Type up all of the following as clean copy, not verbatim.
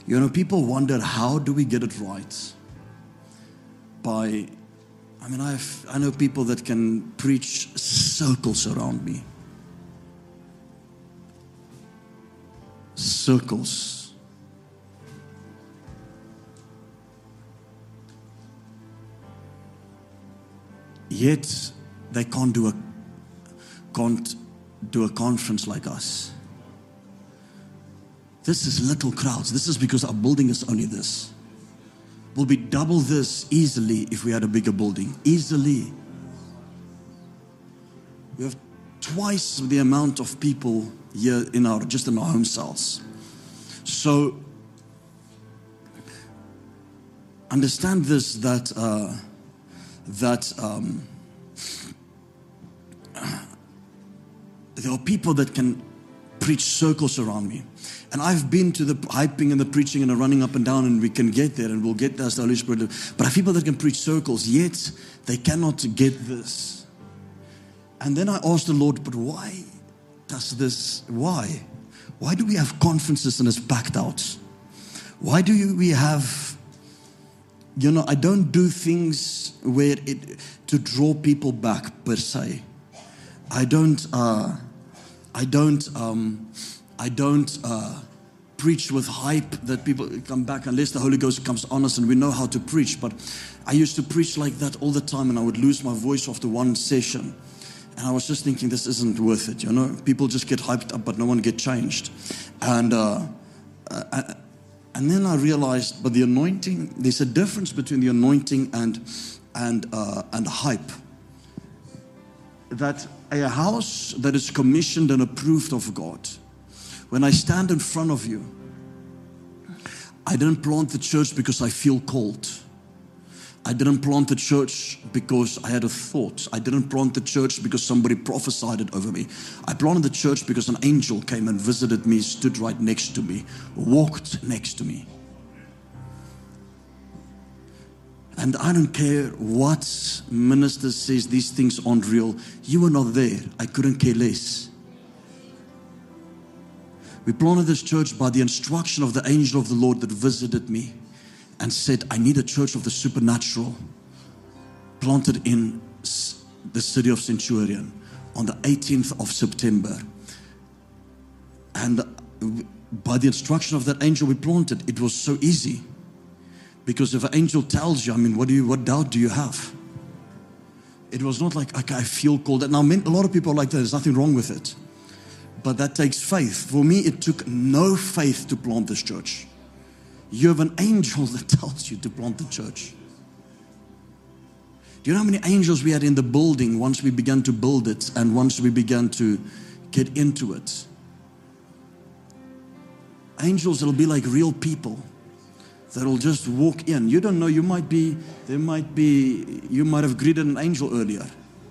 People wonder, how do we get it right? I know people that can preach circles around me. Circles. Yet they can't do a conference like us. This is little crowds. This is because our building is only this. Will be double this easily if we had a bigger building. Easily. We have twice the amount of people here just in our home cells. So understand this, that there are people that can preach circles around me. And I've been to the hyping and the preaching and the running up and down, and we can get there, and we'll get there as the Holy Spirit. But I have people that can preach circles, yet they cannot get this. And then I asked the Lord, but why does this, why? Why do we have conferences and it's packed out? Why do we have, I don't do things to draw people back per se. I don't preach with hype that people come back unless the Holy Ghost comes on us and we know how to preach. But I used to preach like that all the time, and I would lose my voice after one session. And I was just thinking, this isn't worth it. People just get hyped up, but no one get changed. And then I realized, but the anointing, there's a difference between the anointing and hype. That a house that is commissioned and approved of God, when I stand in front of you, I didn't plant the church because I feel called. I didn't plant the church because I had a thought. I didn't plant the church because somebody prophesied it over me. I planted the church because an angel came and visited me, stood right next to me, walked next to me. And I don't care what minister says these things aren't real. You were not there. I couldn't care less. We planted this church by the instruction of the angel of the Lord that visited me and said, I need a church of the supernatural planted in the city of Centurion on the 18th of September. And by the instruction of that angel we planted. It was so easy. Because if an angel tells you, what doubt do you have? It was not like, okay, I feel called. Now, a lot of people are like that. There's nothing wrong with it. But that takes faith. For me, it took no faith to plant this church. You have an angel that tells you to plant the church. Do you know how many angels we had in the building once we began to build it and once we began to get into it? Angels that'll be like real people that'll just walk in. You don't know, you might have greeted an angel earlier.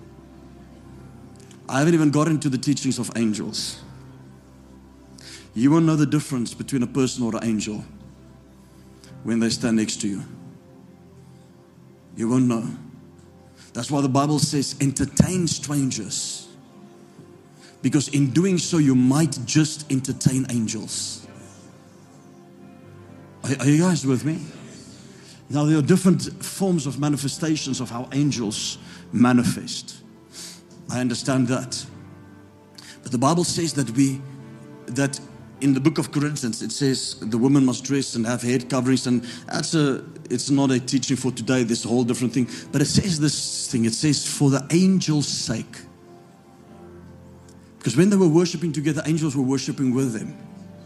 I haven't even got into the teachings of angels. You won't know the difference between a person or an angel when they stand next to you. You won't know. That's why the Bible says, entertain strangers. Because in doing so, you might just entertain angels. Are you guys with me? Now, there are different forms of manifestations of how angels manifest. I understand that. But the Bible says that in the book of Corinthians, it says the woman must dress and have head coverings, and it's not a teaching for today, this whole different thing. But it says this thing, it says for the angels' sake. Because when they were worshiping together, angels were worshiping with them.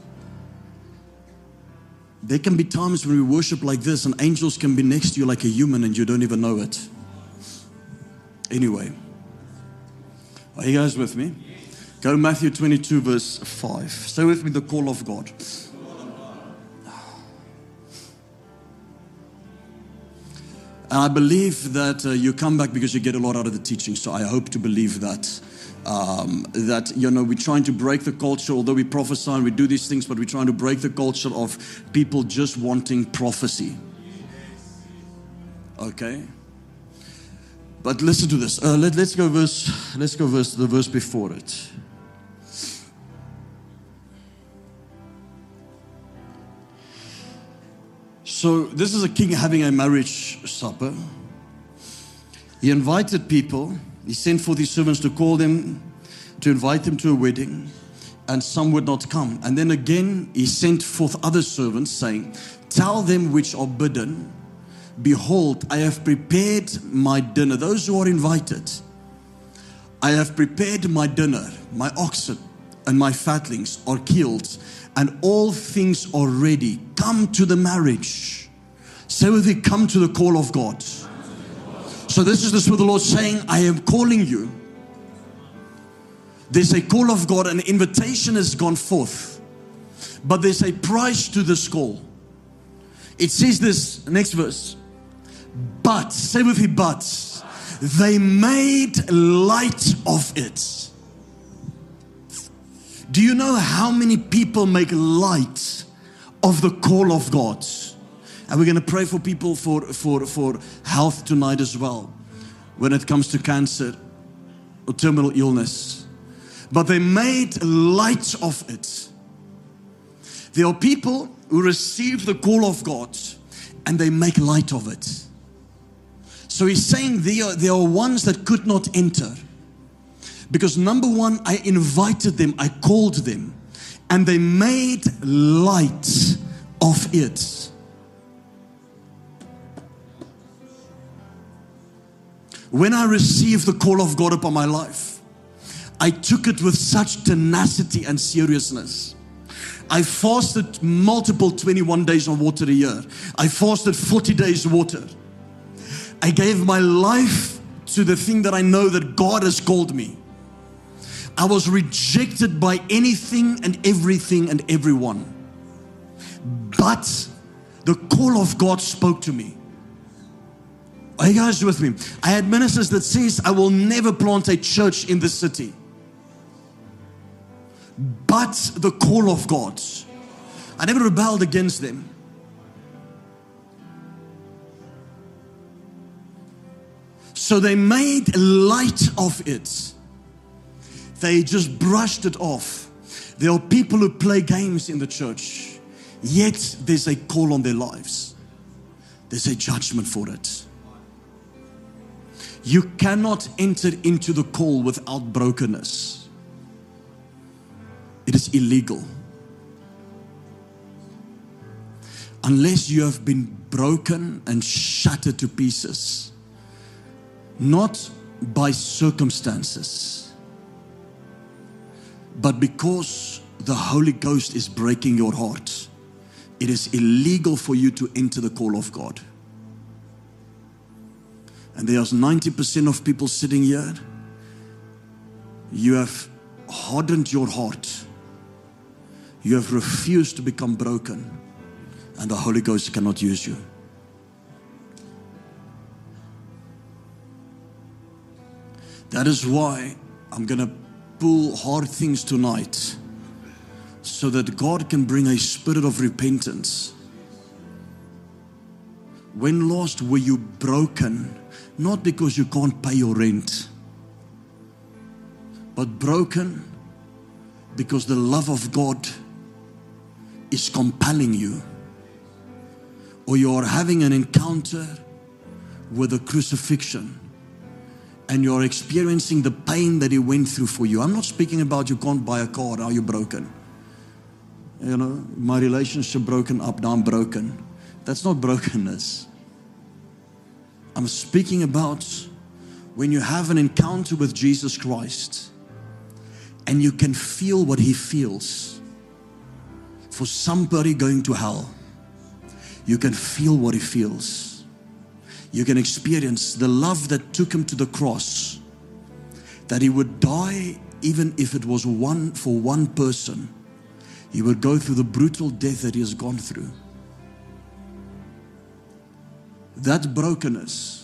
There can be times when we worship like this and angels can be next to you like a human and you don't even know it. Anyway, are you guys with me? Go to Matthew 22 verse 5. Stay with me, the call of God. And I believe that you come back because you get a lot out of the teaching. So I hope to believe that. We're trying to break the culture, although we prophesy and we do these things, but we're trying to break the culture of people just wanting prophecy. Okay? But listen to this. Let's go the verse before it. So this is a king having a marriage supper. He invited people. He sent forth his servants to call them, to invite them to a wedding, and some would not come. And then again, he sent forth other servants, saying, tell them which are bidden, behold, I have prepared my dinner. Those who are invited, I have prepared my dinner. My oxen and my fatlings are killed, and all things are ready. Come to the marriage. Say with me, come to the call of God. So this is what the Lord saying, I am calling you. There's a call of God, an invitation has gone forth. But there's a price to this call. It says this, next verse. But, say with me, but, they made light of it. Do you know how many people make light of the call of God? And we're going to pray for people for health tonight as well, when it comes to cancer or terminal illness. But they made light of it. There are people who receive the call of God and they make light of it. So he's saying there are ones that could not enter. Because number one, I invited them, I called them, and they made light of it. When I received the call of God upon my life, I took it with such tenacity and seriousness. I fasted multiple 21 days on water a year. I fasted 40 days water. I gave my life to the thing that I know that God has called me. I was rejected by anything and everything and everyone. But the call of God spoke to me. Are you guys with me? I had ministers that says, I will never plant a church in this city. But the call of God, I never rebelled against them. So they made light of it. They just brushed it off. There are people who play games in the church, yet there's a call on their lives. There's a judgment for it. You cannot enter into the call without brokenness. It is illegal. Unless you have been broken and shattered to pieces. Not by circumstances, but because the Holy Ghost is breaking your heart. It is illegal for you to enter the call of God. And there's 90% of people sitting here. You have hardened your heart. You have refused to become broken. And the Holy Ghost cannot use you. That is why I'm going to pull hard things tonight, so that God can bring a spirit of repentance. When last were you broken? Not because you can't pay your rent, but broken because the love of God is compelling you. Or you are having an encounter with the crucifixion and you're experiencing the pain that He went through for you. I'm not speaking about you can't buy a car, now you're broken. You know, my relationship broken up, now I'm broken. That's not brokenness. I'm speaking about when you have an encounter with Jesus Christ and you can feel what He feels. For somebody going to hell, you can feel what He feels. You can experience the love that took Him to the cross, that He would die even if it was for one person. He would go through the brutal death that He has gone through. That brokenness,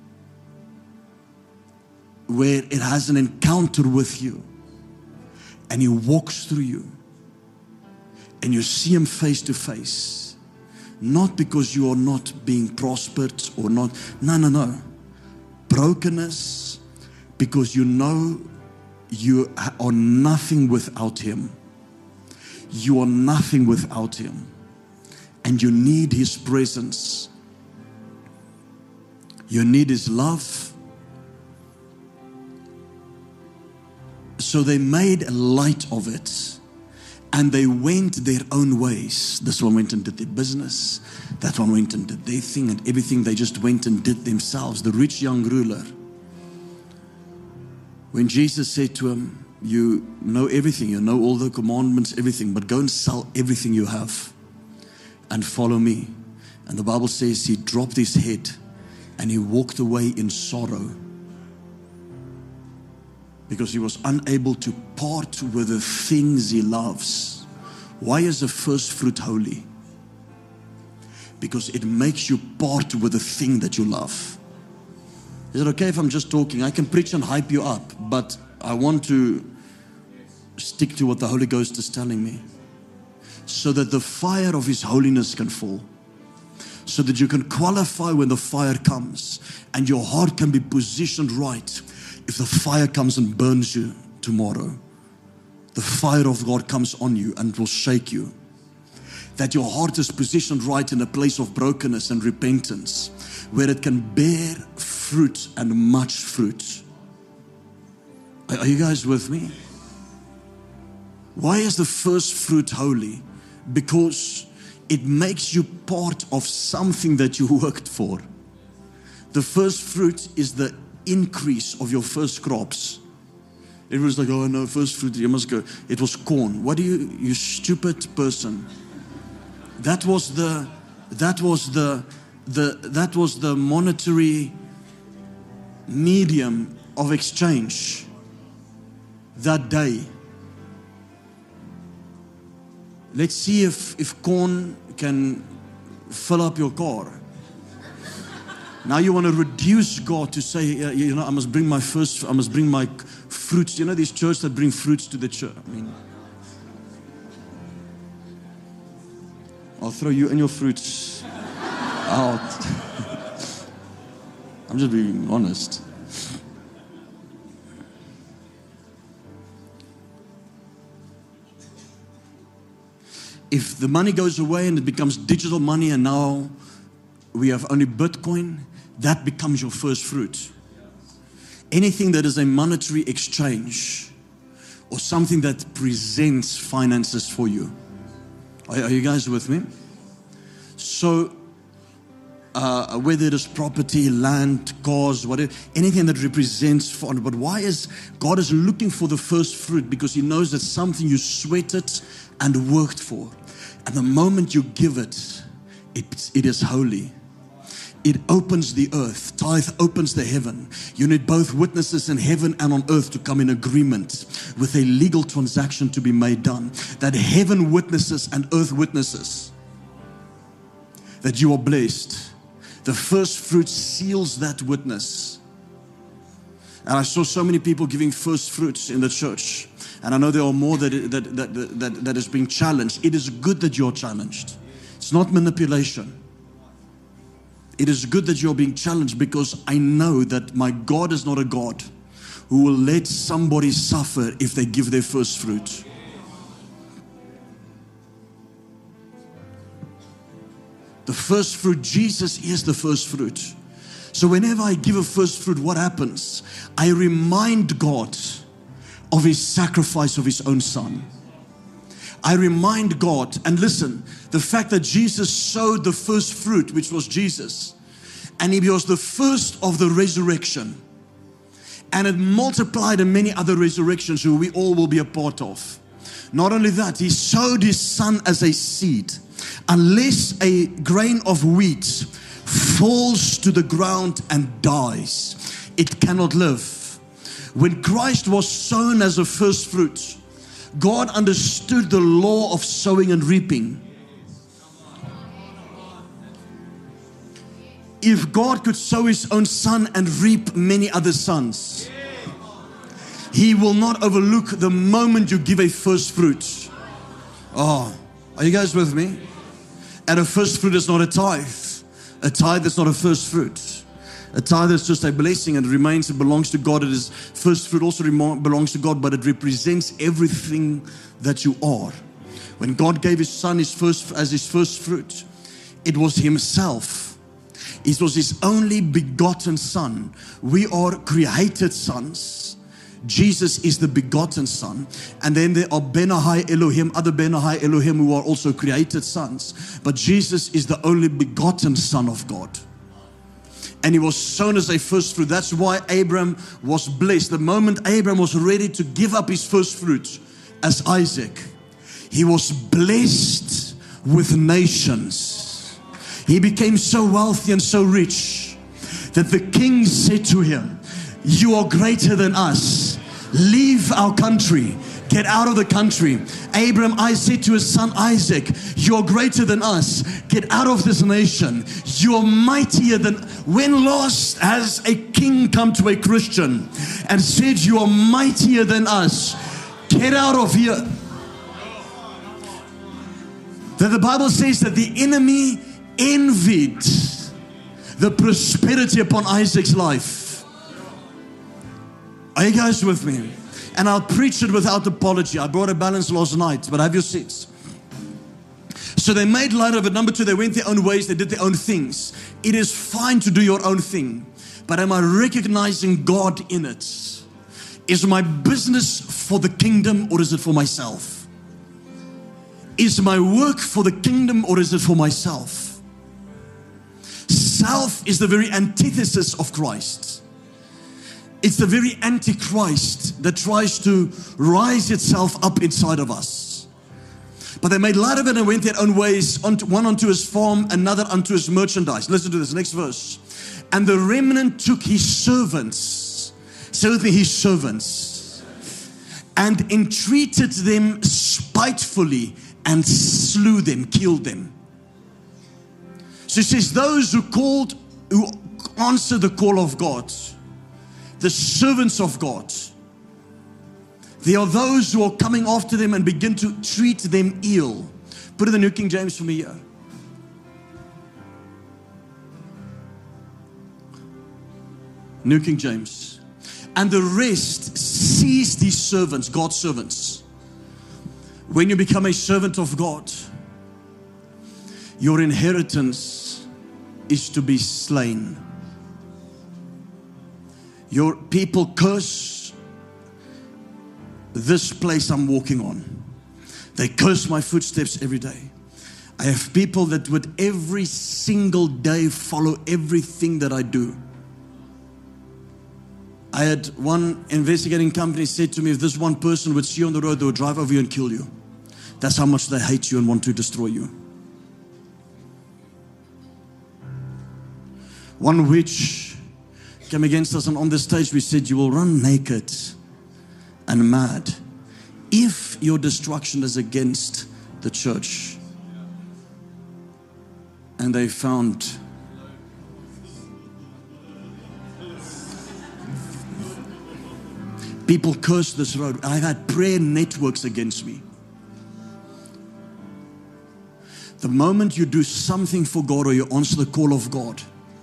where it has an encounter with you and He walks through you and you see Him face to face, not because you are not being prospered or not, no. Brokenness because you know you are nothing without Him. You are nothing without Him. and you need His presence. You need His love. So they made light of it, and they went their own ways. This one went and did their business. That one went and did their thing, and everything they just went and did themselves. The rich young ruler. When Jesus said to him, you know everything, you know all the commandments, everything, but go and sell everything you have and follow me. And the Bible says he dropped his head and he walked away in sorrow because he was unable to part with the things he loves. Why is the first fruit holy? Because it makes you part with the thing that you love. Is it okay if I'm just talking? I can preach and hype you up, but I want to stick to what the Holy Ghost is telling me, so that the fire of His holiness can fall, so that you can qualify when the fire comes, and your heart can be positioned right. If the fire comes and burns you tomorrow, the fire of God comes on you and will shake you. That your heart is positioned right in a place of brokenness and repentance, where it can bear fruit and much fruit. Are you guys with me? Why is the first fruit holy? Because it makes you part of something that you worked for. The first fruit is the increase of your first crops. Everyone's like, oh no, first fruit, you must go. It was corn. What do you stupid person? That was the monetary medium of exchange that day. Let's see if corn can fill up your car. Now you want to reduce God to say, I must bring my fruits. You know these churches that bring fruits to the church. I mean, I'll throw you and your fruits out. I'm just being honest. If the money goes away and it becomes digital money and now we have only Bitcoin, that becomes your first fruit. Anything that is a monetary exchange or something that presents finances for you. Are you guys with me? So, whether it is property, land, cars, whatever, anything that represents fun. But why is God is looking for the first fruit? Because He knows that something you sweated and worked for. And the moment you give it, it is holy. It opens the earth. Tithe opens the heaven. You need both witnesses in heaven and on earth to come in agreement with a legal transaction to be made done. That heaven witnesses and earth witnesses that you are blessed. The first fruit seals that witness. And I saw so many people giving first fruits in the church. And I know there are more that is being challenged. It is good that you're challenged. It's not manipulation. It is good that you're being challenged, because I know that my God is not a God who will let somebody suffer if they give their first fruit. The first fruit, Jesus is the first fruit. So whenever I give a first fruit, what happens? I remind God of His sacrifice of His own Son. I remind God, and listen, the fact that Jesus sowed the first fruit, which was Jesus, and He was the first of the resurrection, and it multiplied in many other resurrections who we all will be a part of. Not only that, He sowed His Son as a seed. Unless a grain of wheat falls to the ground and dies, it cannot live. When Christ was sown as a first fruit, God understood the law of sowing and reaping. If God could sow His own Son and reap many other sons, He will not overlook the moment you give a first fruit. Oh, are you guys with me? And a first fruit is not a tithe. A tithe is not a first fruit. A tithe is just a blessing and remains, it belongs to God. It is first fruit also belongs to God, but it represents everything that you are. When God gave His Son as His first fruit, It was Himself. It was His only begotten Son. We are created sons. Jesus is the begotten Son. And then there are Benahai Elohim, other Benahai Elohim who are also created sons. But Jesus is the only begotten Son of God. And He was sown as a first fruit. That's why Abraham was blessed. The moment Abraham was ready to give up his first fruit as Isaac, he was blessed with nations. He became so wealthy and so rich that the king said to him, "You are greater than us. Leave our country. Get out of the country." Abraham, I said to his son Isaac, "You are greater than us. Get out of this nation. You are mightier than..." When last has a king come to a Christian and said, "You are mightier than us. Get out of here"? That the Bible says that the enemy envied the prosperity upon Isaac's life. Are you guys with me? And I'll preach it without apology. I brought a balance last night, but have your seats. So they made light of it. Number two, they went their own ways. They did their own things. It is fine to do your own thing, but am I recognizing God in it? Is my business for the kingdom or is it for myself? Is my work for the kingdom or is it for myself? Self is the very antithesis of Christ. It's the very antichrist that tries to rise itself up inside of us. But they made light of it and went their own ways, one unto his farm, another unto his merchandise. Listen to this, next verse. And the remnant took his servants, say with me, his servants, and entreated them spitefully and slew them, killed them. So it says those who answered the call of God, the servants of God, there are those who are coming after them and begin to treat them ill. Put it in the New King James for me here. New King James. And the rest seized these servants, God's servants. When you become a servant of God, your inheritance is to be slain. Your people curse this place I'm walking on. They curse my footsteps every day. I have people that would every single day follow everything that I do. I had one investigating company said to me, if this one person would see you on the road, they would drive over you and kill you. That's how much they hate you and want to destroy you. One witch came against us, and on the stage we said, you will run naked and mad if your destruction is against the church. And they found people curse this road. I've had prayer networks against me. The moment you do something for God or you answer the call of God,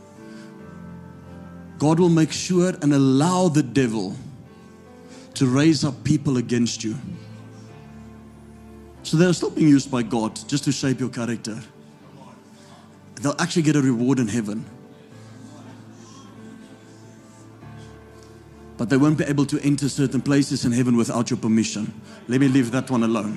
God will make sure and allow the devil to raise up people against you. So they're still being used by God just to shape your character. They'll actually get a reward in heaven. But they won't be able to enter certain places in heaven without your permission. Let me leave that one alone.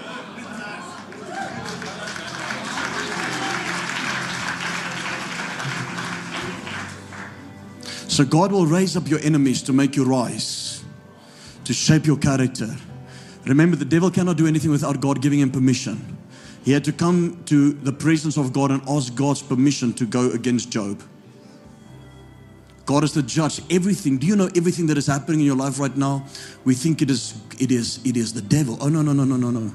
So God will raise up your enemies to make you rise, to shape your character. Remember, the devil cannot do anything without God giving him permission. He had to come to the presence of God and ask God's permission to go against Job. God is the judge. Everything. Do you know everything that is happening in your life right now? We think it is the devil. Oh, no.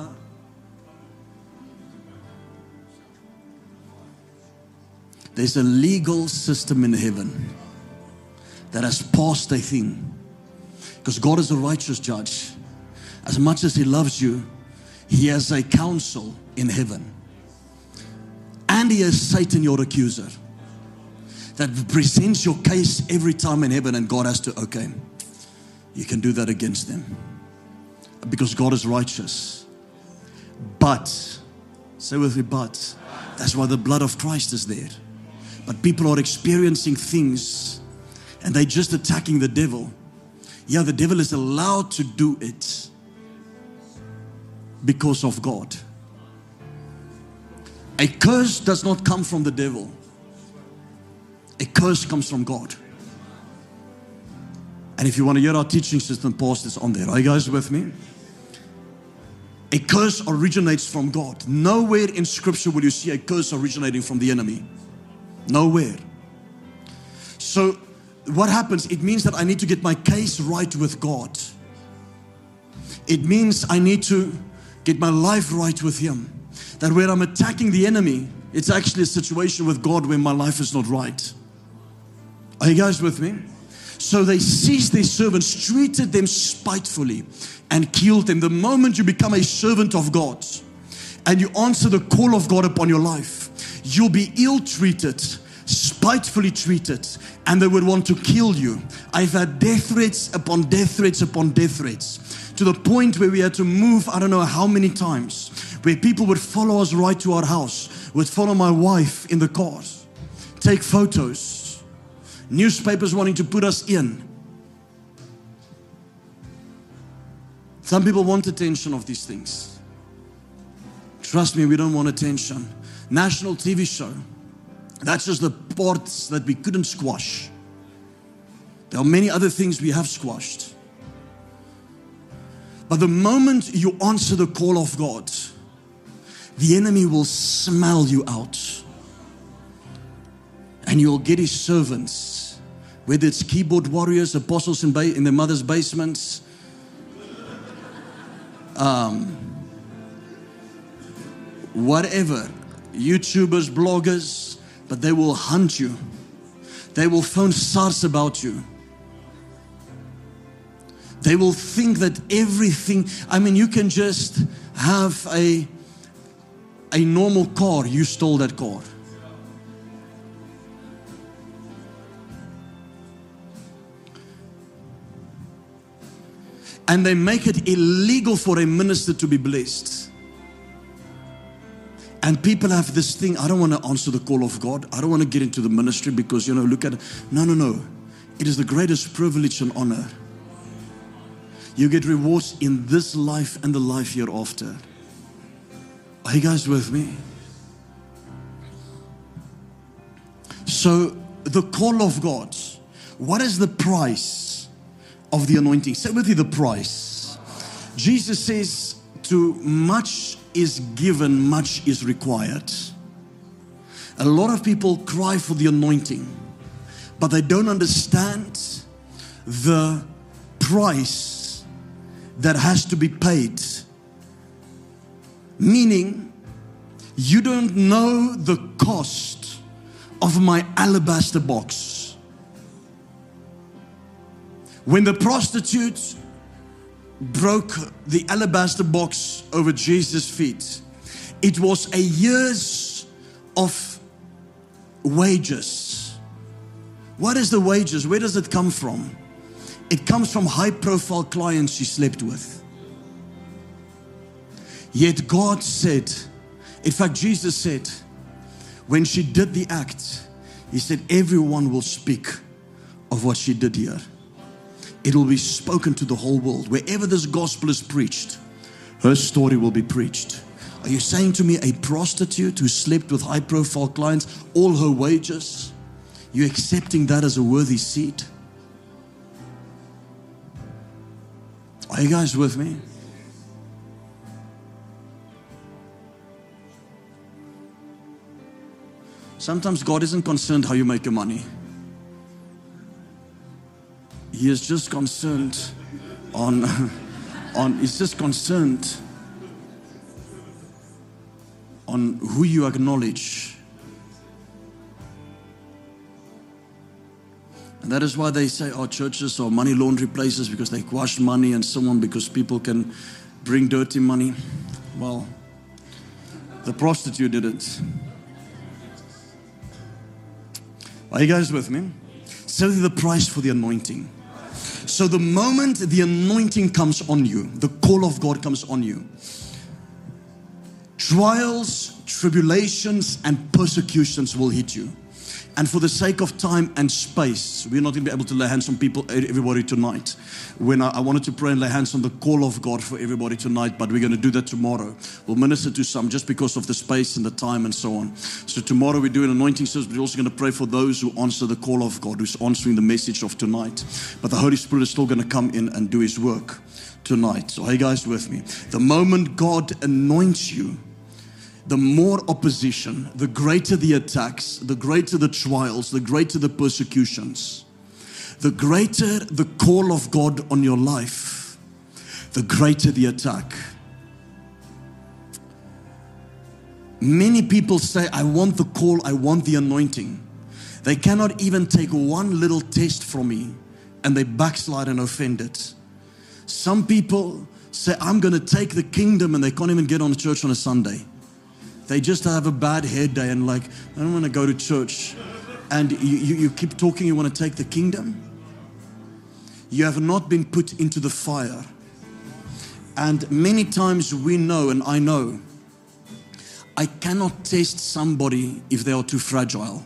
There's a legal system in heaven that has passed a thing. Because God is a righteous judge. As much as He loves you, He has a counsel in heaven. And He has Satan, your accuser, that presents your case every time in heaven, and God has to, okay, you can do that against them. Because God is righteous. But, say with me, but, That's why the blood of Christ is there. But people are experiencing things and they're just attacking the devil. Yeah, the devil is allowed to do it because of God. A curse does not come from the devil. A curse comes from God. And if you want to hear our teaching system, post this on there. Are you guys with me? A curse originates from God. Nowhere in Scripture will you see a curse originating from the enemy. Nowhere. So what happens? It means that I need to get my case right with God. It means I need to get my life right with Him. That where I'm attacking the enemy, it's actually a situation with God where my life is not right. Are you guys with me? So they seized their servants, treated them spitefully, and killed them. The moment you become a servant of God and you answer the call of God upon your life, you'll be ill-treated, spitefully treated, and they would want to kill you. I've had death threats upon death threats upon death threats, to the point where we had to move, I don't know how many times, where people would follow us right to our house, would follow my wife in the cars, take photos, newspapers wanting to put us in. Some people want attention of these things. Trust me, we don't want attention. National TV show. That's just the parts that we couldn't squash. There are many other things we have squashed. But the moment you answer the call of God, the enemy will smell you out. And you'll get his servants, whether it's keyboard warriors, apostles in their mother's basements, whatever, YouTubers, bloggers, but they will hunt you. They will phone SARS about you. They will think that everything, you can just have a normal car, you stole that car. And they make it illegal for a minister to be blessed. And people have this thing, I don't want to answer the call of God. I don't want to get into the ministry because, look at it. No. It is the greatest privilege and honor. You get rewards in this life and the life hereafter. Are you guys with me? So, the call of God. What is the price of the anointing? Say with me, the price. Jesus says, to much is given, much is required. A lot of people cry for the anointing, but they don't understand the price that has to be paid. Meaning, you don't know the cost of my alabaster box. When the prostitute broke the alabaster box over Jesus' feet, it was a year's of wages. What is the wages? Where does it come from? It comes from high-profile clients she slept with. Yet God said, in fact, Jesus said, when she did the act, He said, everyone will speak of what she did here. It will be spoken to the whole world. Wherever this gospel is preached, her story will be preached. Are you saying to me a prostitute who slept with high-profile clients, all her wages, you accepting that as a worthy seed? Are you guys with me? Sometimes God isn't concerned how you make your money. He is just concerned he's just concerned on who you acknowledge. And that is why they say, churches are money laundry places because they wash money and so on, because people can bring dirty money. Well, the prostitute did it. Are you guys with me? So the price for the anointing. So the moment the anointing comes on you, the call of God comes on you, trials, tribulations and persecutions will hit you. And for the sake of time and space, we're not going to be able to lay hands on everybody tonight. When I wanted to pray and lay hands on the call of God for everybody tonight, but we're going to do that tomorrow. We'll minister to some just because of the space and the time and so on. So tomorrow we do an anointing service, but we're also going to pray for those who answer the call of God, who's answering the message of tonight. But the Holy Spirit is still going to come in and do His work tonight. So are you guys with me? The moment God anoints you, the more opposition, the greater the attacks, the greater the trials, the greater the persecutions, the greater the call of God on your life, the greater the attack. Many people say, I want the call, I want the anointing. They cannot even take one little test from me and they backslide and offend it. Some people say, I'm going to take the kingdom, and they can't even get on church on a Sunday. They just have a bad hair day and like, I don't want to go to church. And you keep talking, you want to take the kingdom. You have not been put into the fire. And many times we know, and I know, I cannot test somebody if they are too fragile.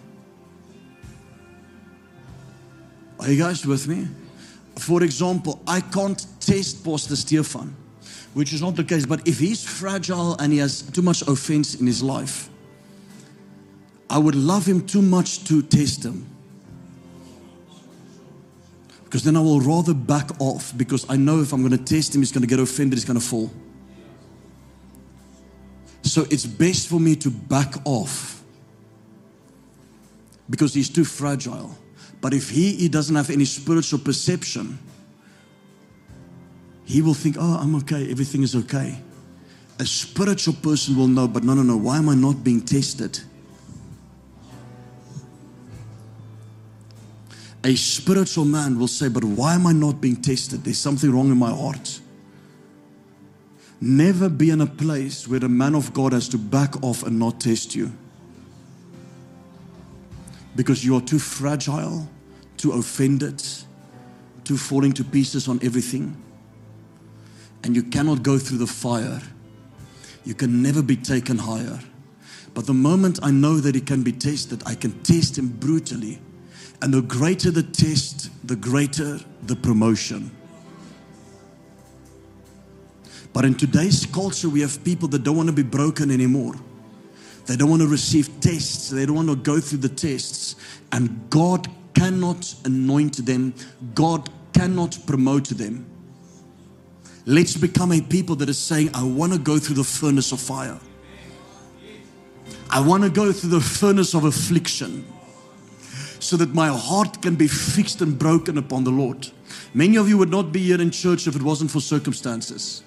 Are you guys with me? For example, I can't test Pastor Stefan, which is not the case. But if he's fragile and he has too much offense in his life, I would love him too much to test him. Because then I will rather back off, because I know if I'm going to test him, he's going to get offended, he's going to fall. So it's best for me to back off because he's too fragile. But if he doesn't have any spiritual perception, he will think, oh, I'm okay, everything is okay. A spiritual person will know, but no, why am I not being tested? A spiritual man will say, but why am I not being tested? There's something wrong in my heart. Never be in a place where the man of God has to back off and not test you. Because you are too fragile, too offended, too falling to pieces on everything. And you cannot go through the fire. You can never be taken higher. But the moment I know that he can be tested, I can test him brutally. And the greater the test, the greater the promotion. But in today's culture, we have people that don't want to be broken anymore. They don't want to receive tests. They don't want to go through the tests. And God cannot anoint them. God cannot promote them. Let's become a people that is saying, I want to go through the furnace of fire. I want to go through the furnace of affliction so that my heart can be fixed and broken upon the Lord. Many of you would not be here in church if it wasn't for circumstances.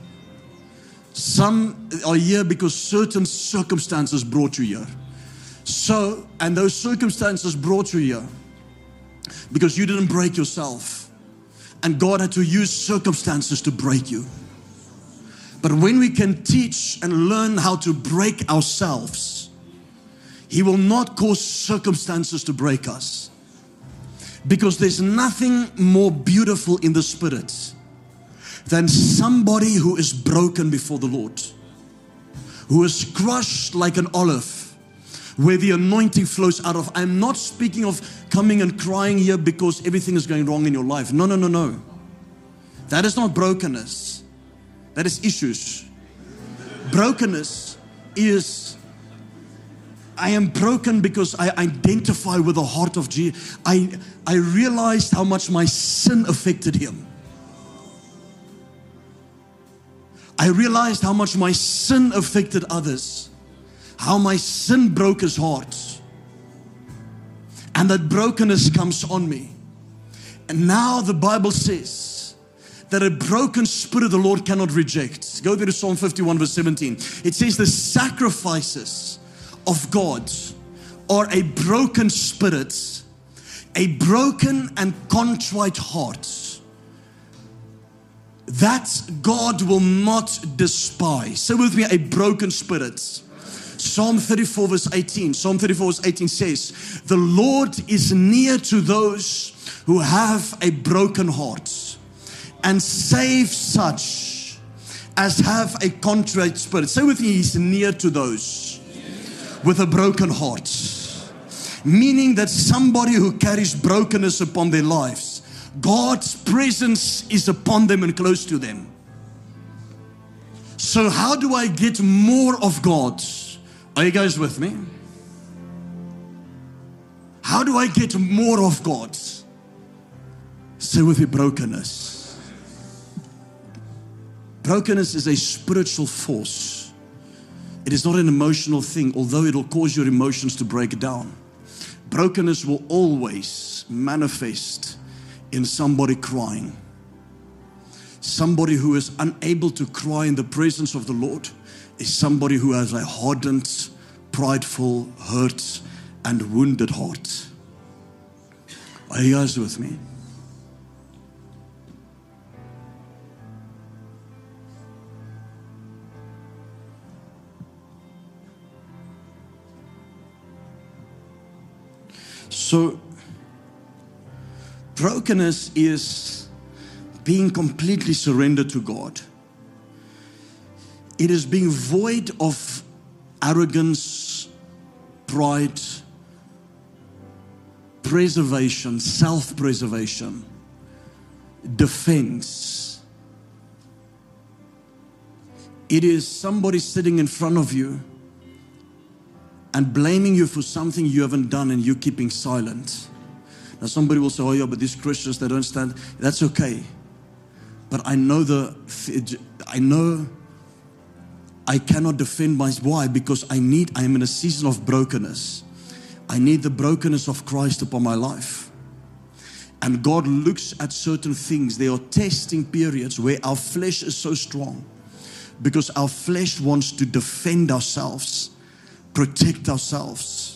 Some are here because certain circumstances brought you here. And those circumstances brought you here because you didn't break yourself. And God had to use circumstances to break you. But when we can teach and learn how to break ourselves, He will not cause circumstances to break us. Because there's nothing more beautiful in the Spirit than somebody who is broken before the Lord, who is crushed like an olive, where the anointing flows out of. I'm not speaking of coming and crying here because everything is going wrong in your life. No. That is not brokenness. That is issues. Brokenness is, I am broken because I identify with the heart of Jesus. I realized how much my sin affected Him. I realized how much my sin affected others. How my sin broke His heart. And that brokenness comes on me. And now the Bible says that a broken spirit the Lord cannot reject. Go to Psalm 51 verse 17. It says the sacrifices of God are a broken spirit, a broken and contrite heart. That God will not despise. Say with me, a broken spirit. Psalm 34 verse 18. Psalm 34 verse 18 says, the Lord is near to those who have a broken heart and save such as have a contrite spirit. Say with me, He's near to those. with a broken heart. Meaning that somebody who carries brokenness upon their lives, God's presence is upon them and close to them. So how do I get more of God? Are you guys with me? How do I get more of God? Say with me, brokenness. Brokenness is a spiritual force. It is not an emotional thing, although it will cause your emotions to break down. Brokenness will always manifest in somebody crying. Somebody who is unable to cry in the presence of the Lord is somebody who has a hardened, prideful, hurt, and wounded heart. Are you guys with me? So, brokenness is being completely surrendered to God. It is being void of arrogance, pride, preservation, self-preservation, defense. It is somebody sitting in front of you and blaming you for something you haven't done and you keeping silent. Now somebody will say, oh yeah, but these Christians, they don't stand. That's okay. But I know I cannot defend myself. Why? Because I am in a season of brokenness. I need the brokenness of Christ upon my life. And God looks at certain things. There are testing periods where our flesh is so strong because our flesh wants to defend ourselves, protect ourselves,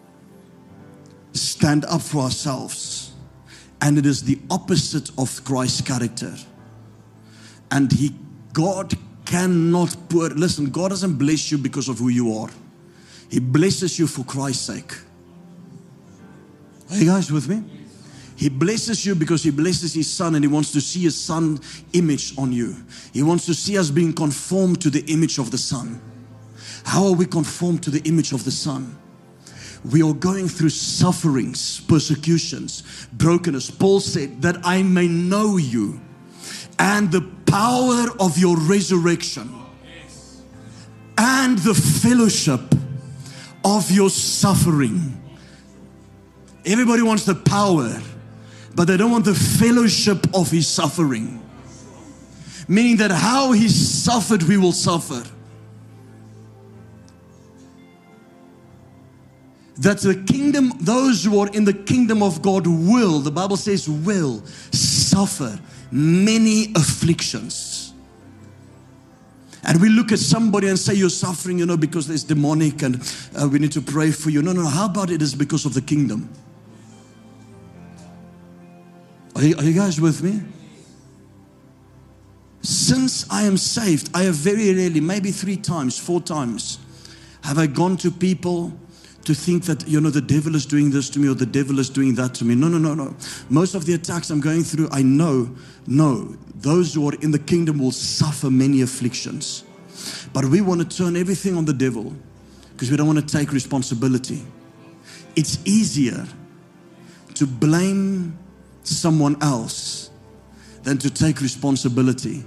stand up for ourselves. And it is the opposite of Christ's character. And God cannot listen, God doesn't bless you because of who you are. He blesses you for Christ's sake. Are you guys with me? He blesses you because He blesses His Son and He wants to see His Son image on you. He wants to see us being conformed to the image of the Son. How are we conformed to the image of the Son? We are going through sufferings, persecutions, brokenness. Paul said that I may know you and the power of your resurrection and the fellowship of your suffering. Everybody wants the power, but they don't want the fellowship of His suffering. Meaning that how He suffered, we will suffer. That the kingdom, those who are in the kingdom of God will, the Bible says will, suffer many afflictions. And we look at somebody and say, you're suffering, because there's demonic and we need to pray for you. No. How about it is because of the kingdom? Are you guys with me? Since I am saved, I have very rarely, maybe 3 times, 4 times, have I gone to people to think that, the devil is doing this to me or the devil is doing that to me. No. Most of the attacks I'm going through, I know, those who are in the kingdom will suffer many afflictions. But we want to turn everything on the devil because we don't want to take responsibility. It's easier to blame someone else than to take responsibility.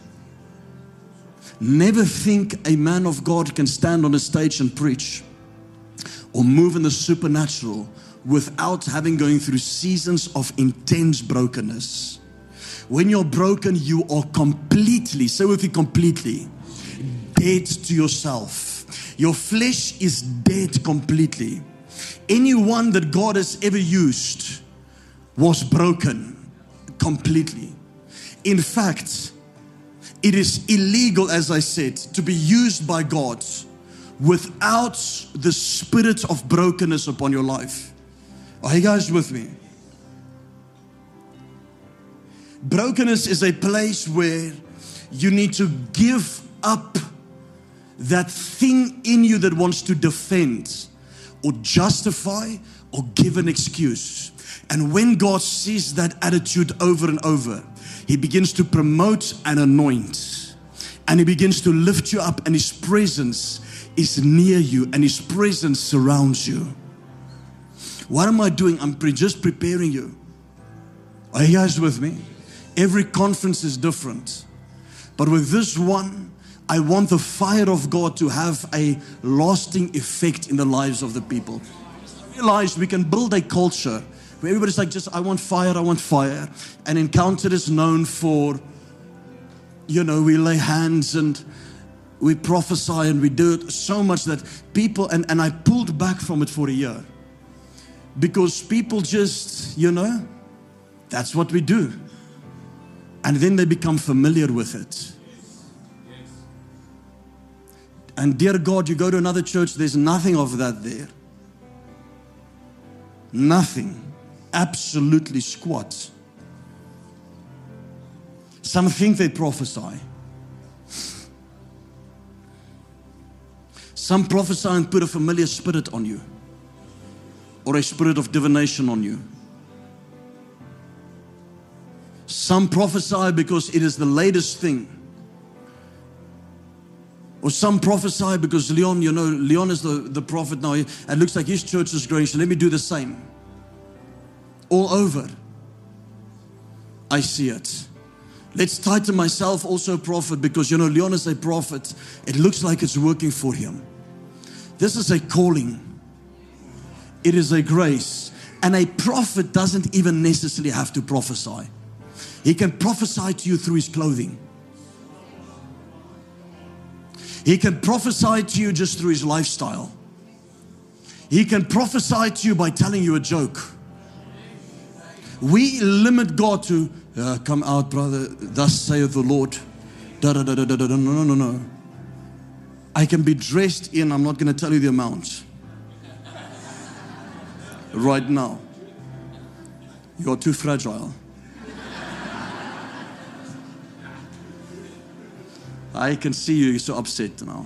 Never think a man of God can stand on a stage and preach or move in the supernatural without going through seasons of intense brokenness. When you're broken, you are completely, say with me, completely dead to yourself. Your flesh is dead completely. Anyone that God has ever used was broken completely. In fact, it is illegal, as I said, to be used by God without the spirit of brokenness upon your life. Are you guys with me? Brokenness is a place where you need to give up that thing in you that wants to defend or justify or give an excuse. And when God sees that attitude over and over, He begins to promote and anoint. And He begins to lift you up, and His presence is near you and His presence surrounds you. What am I doing? I'm just preparing you. Are you guys with me? Every conference is different. But with this one, I want the fire of God to have a lasting effect in the lives of the people. I realized we can build a culture where everybody's like, I want fire, I want fire. And Encounter is known for, we lay hands and we prophesy and we do it so much that people, and I pulled back from it for a year. Because people just, that's what we do. And then they become familiar with it. And dear God, you go to another church, there's nothing of that there. Nothing. Absolutely squat. Some think they prophesy. Some prophesy and put a familiar spirit on you. Or a spirit of divination on you. Some prophesy because it is the latest thing. Or some prophesy because Leon is the prophet now. It looks like his church is growing, so let me do the same. All over. I see it. Let's title myself also a prophet because, Leon is a prophet. It looks like it's working for him. This is a calling. It is a grace. And a prophet doesn't even necessarily have to prophesy. He can prophesy to you through his clothing. He can prophesy to you just through his lifestyle. He can prophesy to you by telling you a joke. We limit God to, come out, brother, thus saith the Lord. No. I can be dressed in, I'm not going to tell you the amount. Right now. You're too fragile. I can see you're so upset now.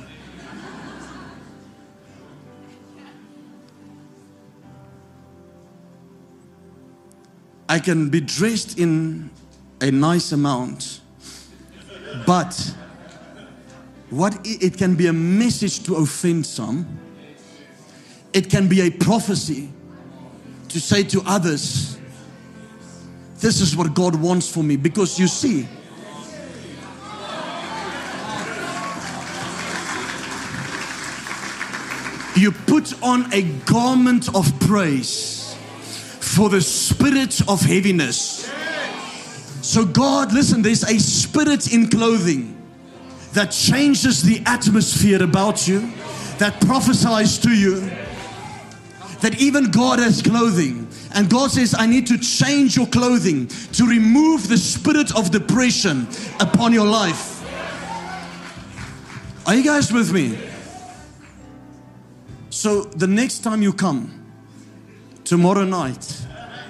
I can be dressed in a nice amount, but it can be a message to offend some. It can be a prophecy to say to others, this is what God wants for me. Because you see, you put on a garment of praise for the spirit of heaviness. So God, listen, there's a spirit in clothing that changes the atmosphere about you, that prophesies to you, that even God has clothing. And God says, I need to change your clothing to remove the spirit of depression upon your life. Are you guys with me? So the next time you come, tomorrow night,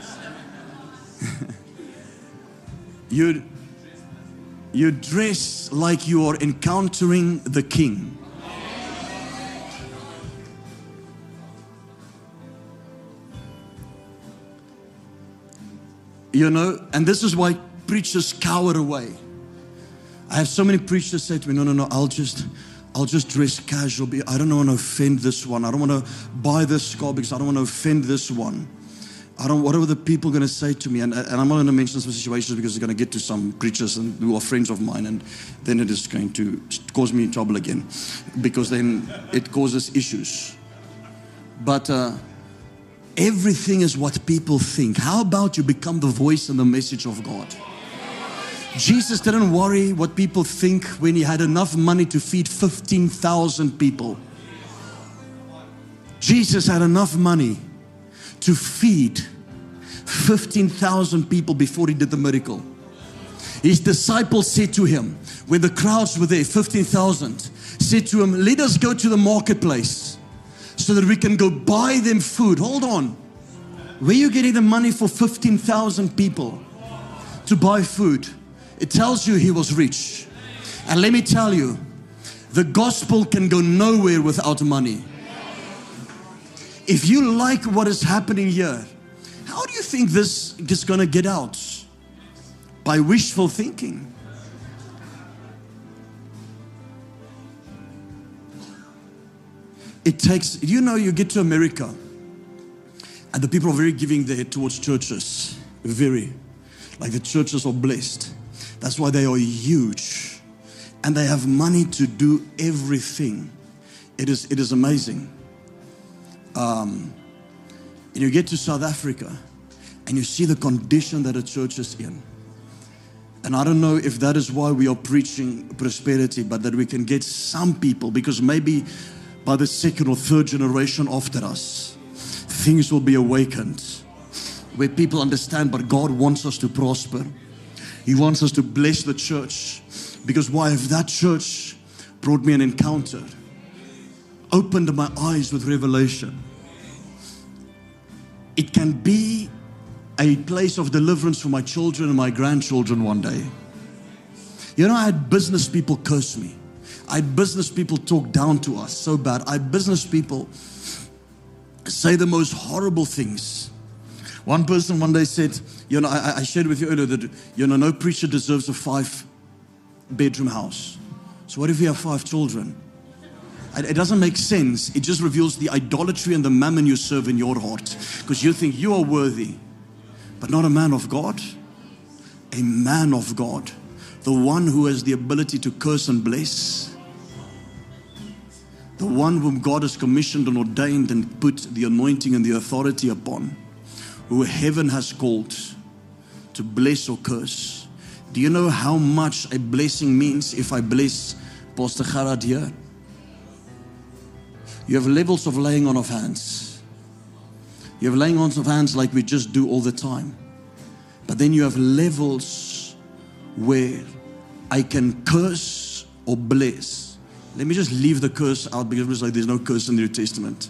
you dress like you are encountering the King. And this is why preachers cower away. I have so many preachers say to me, no, I'll just dress casual. I don't want to offend this one. I don't want to buy this car because I don't want to offend this one. What are the people going to say to me? And I'm not going to mention some situations because it's going to get to some preachers who are friends of mine, and then it is going to cause me trouble again, because then it causes issues. But everything is what people think. How about you become the voice and the message of God? Jesus didn't worry what people think when He had enough money to feed 15,000 people. Jesus had enough money to feed 15,000 people before He did the miracle. His disciples said to Him, when the crowds were there, 15,000, said to Him, let us go to the marketplace so that we can go buy them food. Hold on. Where are you getting the money for 15,000 people to buy food? It tells you He was rich. And let me tell you, the gospel can go nowhere without money. If you like what is happening here, how do you think this is going to get out? By wishful thinking. It takes, you get to America and the people are very giving there towards churches. Very. Like the churches are blessed. That's why they are huge. And they have money to do everything. It is amazing. And you get to South Africa and you see the condition that a church is in. And I don't know if that is why we are preaching prosperity, but that we can get some people, because maybe by the second or third generation after us, things will be awakened, where people understand, but God wants us to prosper. He wants us to bless the church. Because why? If that church brought me an encounter, opened my eyes with revelation, it can be a place of deliverance for my children and my grandchildren one day. I had business people curse me. I had business people talk down to us so bad. I had business people say the most horrible things. One person one day said, I shared with you earlier that, no preacher deserves a 5-bedroom house. So what if you have 5 children? It doesn't make sense. It just reveals the idolatry and the mammon you serve in your heart. Because you think you are worthy, but not a man of God. A man of God. The one who has the ability to curse and bless. The one whom God has commissioned and ordained and put the anointing and the authority upon. Who heaven has called to bless or curse. Do you know how much a blessing means if I bless Pastor Gerard here? You have levels of laying on of hands. You have laying on of hands like we just do all the time. But then you have levels where I can curse or bless. Let me just leave the curse out, because it's like there's no curse in the New Testament.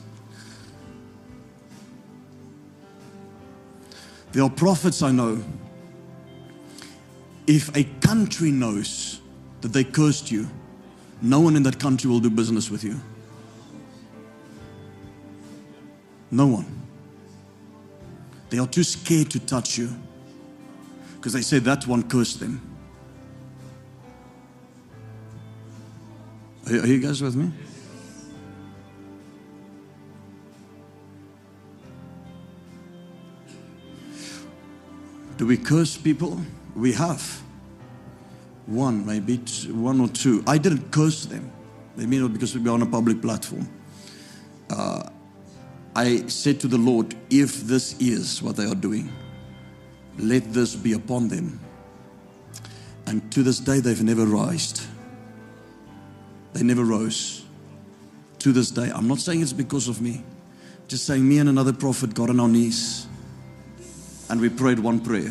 There are prophets I know. If a country knows that they cursed you, no one in that country will do business with you. No one. They are too scared to touch you because they say that one cursed them. Are you guys with me? Do we curse people? We have. One, maybe one or two. I didn't curse them. Maybe not because we are on a public platform. I said to the Lord, if this is what they are doing, let this be upon them. And to this day, they've never rised. They never rose. To this day. I'm not saying it's because of me. Just saying me and another prophet got on our knees and we prayed one prayer.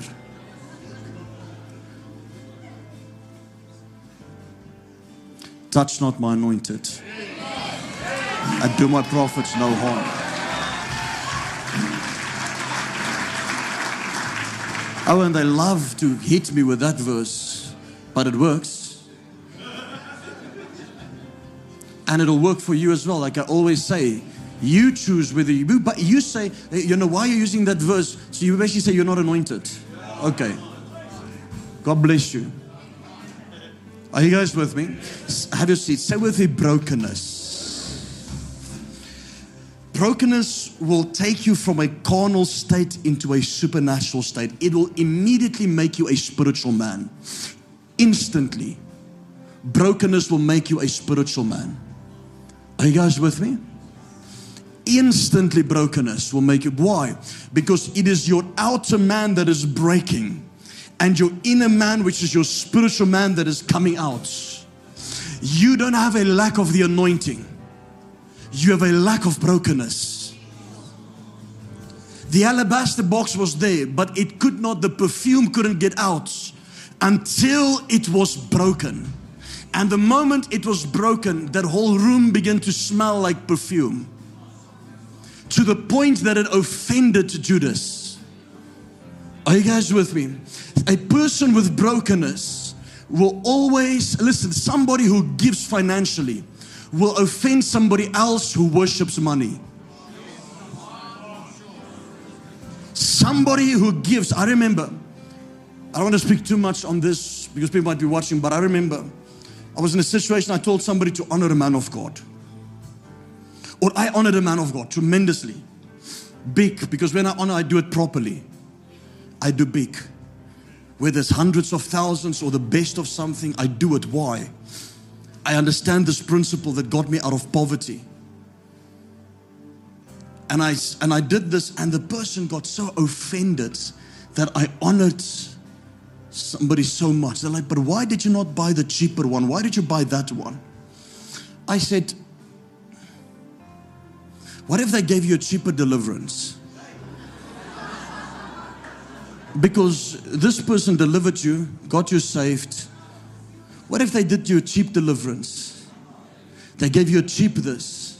Touch not my anointed, and do my prophets no harm. Oh, and they love to hit me with that verse, but it works. And it'll work for you as well. Like I always say, you choose whether you, but you say, why are you using that verse? So you basically say you're not anointed. Okay. God bless you. Are you guys with me? Have your seat. Say with me, brokenness. Brokenness will take you from a carnal state into a supernatural state. It will immediately make you a spiritual man. Instantly. Brokenness will make you a spiritual man. Are you guys with me? Instantly brokenness will make you. Why? Because it is your outer man that is breaking. And your inner man, which is your spiritual man, that is coming out. You don't have a lack of the anointing. You have a lack of brokenness. The alabaster box was there, but it could not, the perfume couldn't get out until it was broken. And the moment it was broken, that whole room began to smell like perfume. To the point that it offended Judas. Are you guys with me? A person with brokenness will always, listen, somebody who gives financially will offend somebody else who worships money. Somebody who gives, I remember, I don't want to speak too much on this because people might be watching, but I remember I was in a situation, I told somebody to honor a man of God. Or I honor the man of God tremendously. Big, because when I honor, I do it properly. I do big. Whether there's hundreds of thousands or the best of something, I do it. Why? I understand this principle that got me out of poverty. And I did this, and the person got so offended that I honored somebody so much. They're like, but why did you not buy the cheaper one? Why did you buy that one? I said, what if they gave you a cheaper deliverance? Because this person delivered you, got you saved. What if they did you a cheap deliverance? They gave you a cheap this.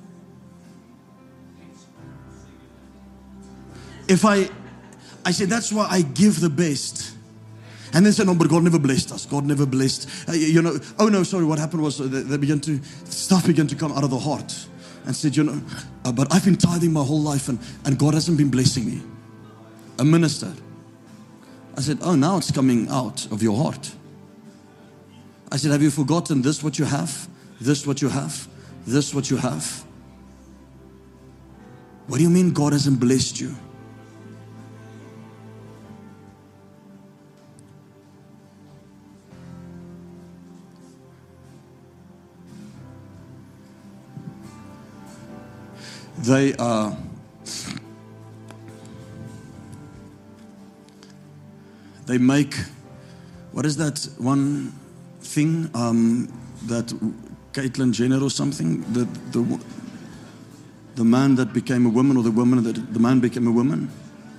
If I said, that's why I give the best. And then say, no, but God never blessed us. God never blessed. Oh no, sorry, what happened was stuff began to come out of the heart. And said, but I've been tithing my whole life and God hasn't been blessing me. A minister. I said, oh, now it's coming out of your heart. I said, have you forgotten this what you have? This what you have? This what you have? What do you mean God hasn't blessed you? They make, what is that one thing, that Caitlyn Jenner or something, the man that became a woman, or the woman that the man became a woman?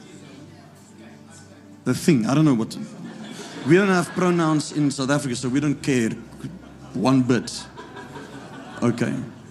The thing, I don't know what. We don't have pronouns in South Africa, so we don't care one bit. Okay.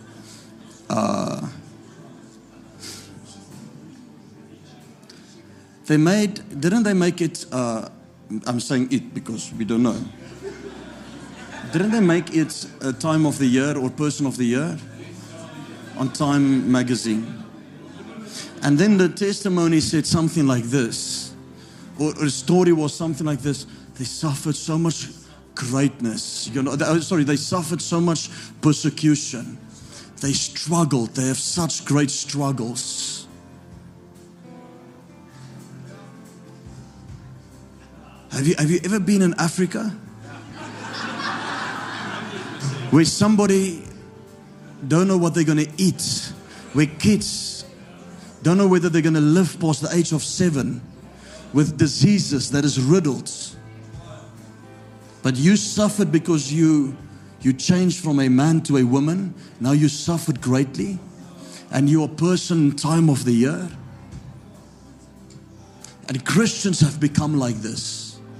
Didn't they make it, I'm saying it because we don't know. Didn't they make it a time of the year or person of the year on Time magazine? And then the testimony said something like this, or a story was something like this. They suffered so much greatness. They suffered so much persecution. They struggled. They have such great struggles. Have you ever been in Africa? Where somebody don't know what they're going to eat. Where kids don't know whether they're going to live past the age of 7 with diseases that is riddled. But you suffered because you changed from a man to a woman. Now you suffered greatly. And you're a person time of the year. And Christians have become like this.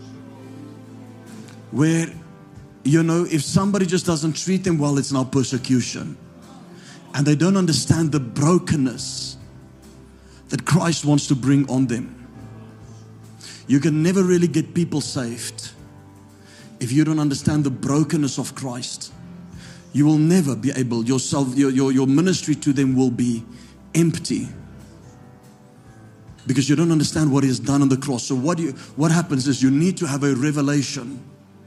Where, if somebody just doesn't treat them well, it's now persecution. And they don't understand the brokenness that Christ wants to bring on them. You can never really get people saved if you don't understand the brokenness of Christ. You will never be able, your ministry to them will be empty. Because you don't understand what He has done on the cross. So what happens is you need to have a revelation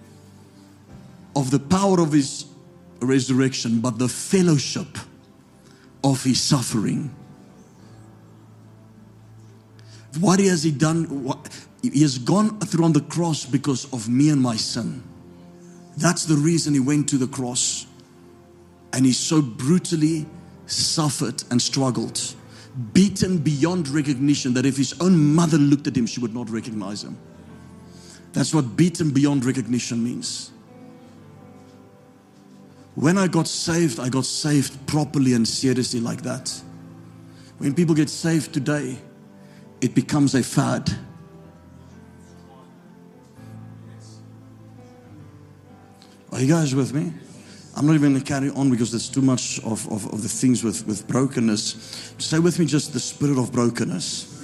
of the power of His resurrection, but the fellowship of His suffering. What has He done? He has gone through on the cross because of me and my sin. That's the reason He went to the cross. And He so brutally suffered and struggled. Beaten beyond recognition, that if His own mother looked at Him, she would not recognize Him. That's what beaten beyond recognition means. When I got saved properly and seriously like that. When people get saved today, it becomes a fad. Are you guys with me? I'm not even going to carry on because there's too much of the things with brokenness. Say with me just the spirit of brokenness.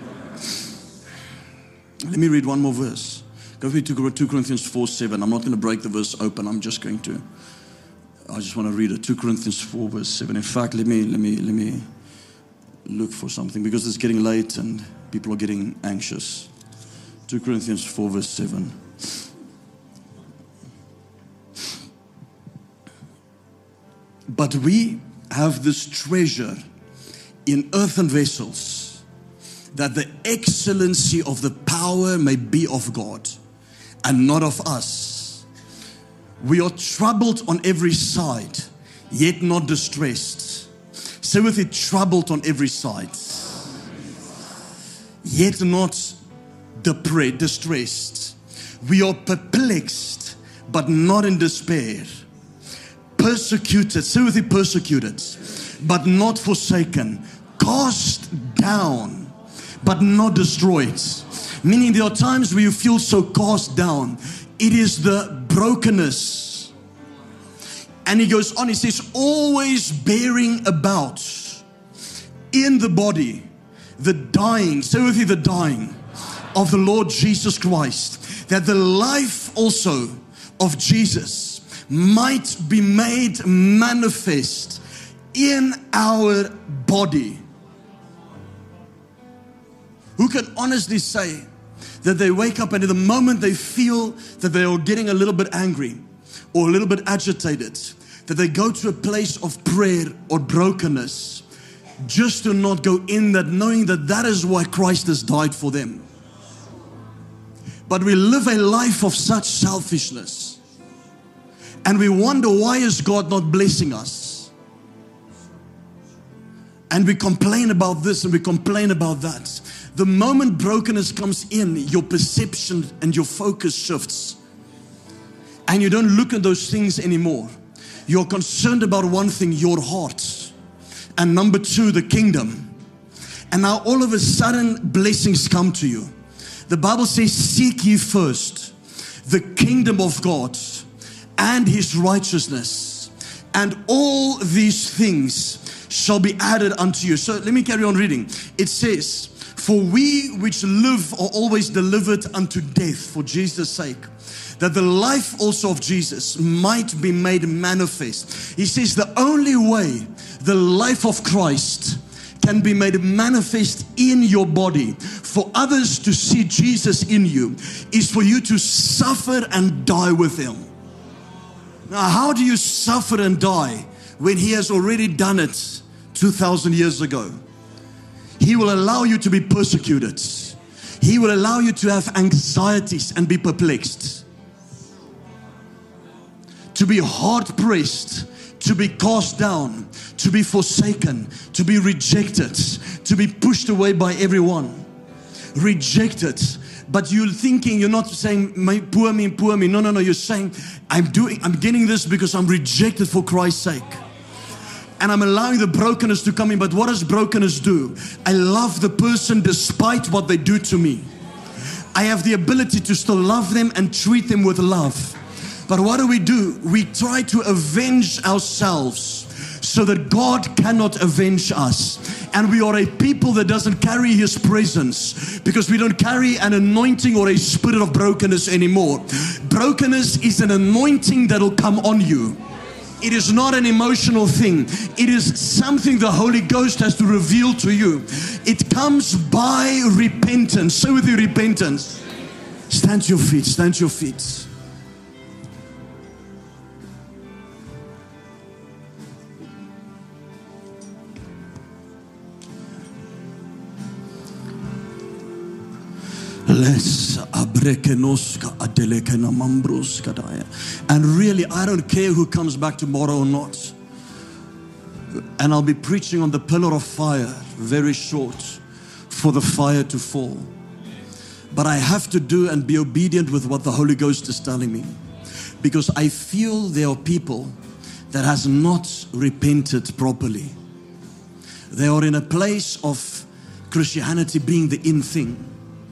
Let me read one more verse. Go with me to 2 Corinthians 4:7. I'm not going to break the verse open. I just want to read it. 2 Corinthians 4 verse 7. In fact, let me look for something because it's getting late and people are getting anxious. 2 Corinthians 4 verse 7. But we have this treasure in earthen vessels, that the excellency of the power may be of God and not of us. We are troubled on every side, yet not distressed. Say with it, troubled on every side, yet not distressed. We are perplexed, but not in despair. Persecuted, say with it, persecuted, but not forsaken. Cast down, but not destroyed. Meaning there are times where you feel so cast down. It is the brokenness. And he goes on, he says, always bearing about in the body the dying, say with you, the dying of the Lord Jesus Christ, that the life also of Jesus might be made manifest in our body. Who can honestly say that they wake up and in the moment they feel that they are getting a little bit angry or a little bit agitated, that they go to a place of prayer or brokenness, just to not go in that, knowing that that is why Christ has died for them. But we live a life of such selfishness, and we wonder, why is God not blessing us? And we complain about this and we complain about that. The moment brokenness comes in, your perception and your focus shifts, and you don't look at those things anymore. You're concerned about one thing, your heart. And number two, the kingdom. And now all of a sudden, blessings come to you. The Bible says, seek ye first the kingdom of God and His righteousness, and all these things shall be added unto you. So let me carry on reading. It says, for we which live are always delivered unto death for Jesus' sake, that the life also of Jesus might be made manifest. He says the only way the life of Christ can be made manifest in your body, for others to see Jesus in you, is for you to suffer and die with Him. Now, how do you suffer and die when He has already done it 2,000 years ago? He will allow you to be persecuted. He will allow you to have anxieties and be perplexed, to be hard pressed, to be cast down, to be forsaken, to be rejected, to be pushed away by everyone. Rejected. But you're thinking, you're not saying, poor me, poor me. No. You're saying, I'm getting this because I'm rejected for Christ's sake. And I'm allowing the brokenness to come in. But what does brokenness do? I love the person despite what they do to me. I have the ability to still love them and treat them with love. But what do? We try to avenge ourselves so that God cannot avenge us. And we are a people that doesn't carry His presence because we don't carry an anointing or a spirit of brokenness anymore. Brokenness is an anointing that will come on you. It is not an emotional thing. It is something the Holy Ghost has to reveal to you. It comes by repentance. Say with you, repentance. Stand to your feet. Stand to your feet. And really, I don't care who comes back tomorrow or not. And I'll be preaching on the pillar of fire, very short, for the fire to fall. But I have to do and be obedient with what the Holy Ghost is telling me, because I feel there are people that has not repented properly. They are in a place of Christianity being the in thing.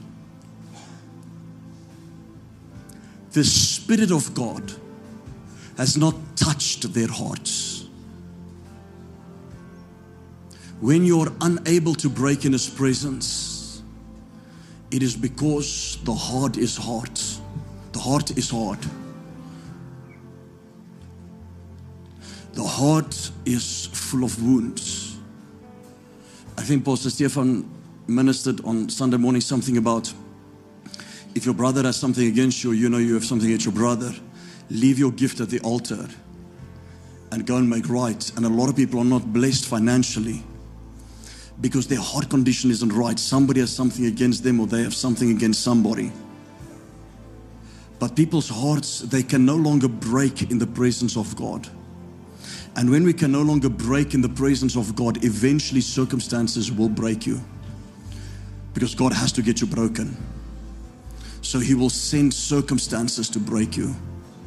The Spirit of God has not touched their hearts. When you're unable to break in His presence, it is because the heart is hard. The heart is hard. The heart is full of wounds. I think Pastor Stefan ministered on Sunday morning something about, if your brother has something against you, or you know you have something against your brother, leave your gift at the altar and go and make right. And a lot of people are not blessed financially because their heart condition isn't right. Somebody has something against them, or they have something against somebody. But people's hearts, they can no longer break in the presence of God. And when we can no longer break in the presence of God, eventually circumstances will break you. Because God has to get you broken. So He will send circumstances to break you.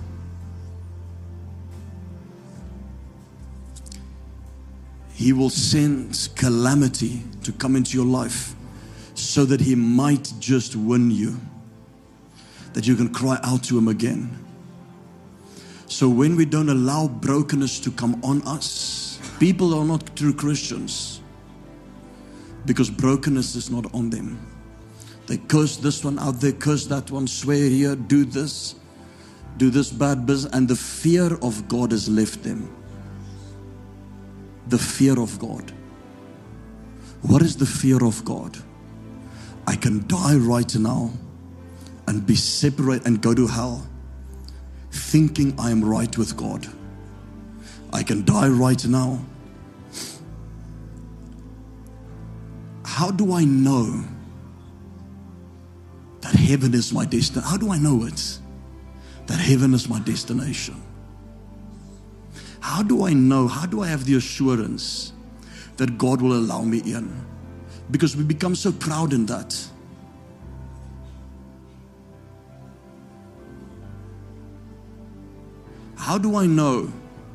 He will send calamity to come into your life so that He might just win you. That you can cry out to Him again. So when we don't allow brokenness to come on us, people are not true Christians because brokenness is not on them. They curse this one out there, curse that one, swear here, do this bad business, and the fear of God has left them. The fear of God. What is the fear of God? I can die right now and be separated and go to hell thinking I am right with God. I can die right now. How do I know that heaven is my destination? How do I know it? That heaven is my destination. How do I know? How do I have the assurance that God will allow me in? Because we become so proud in that. How do I know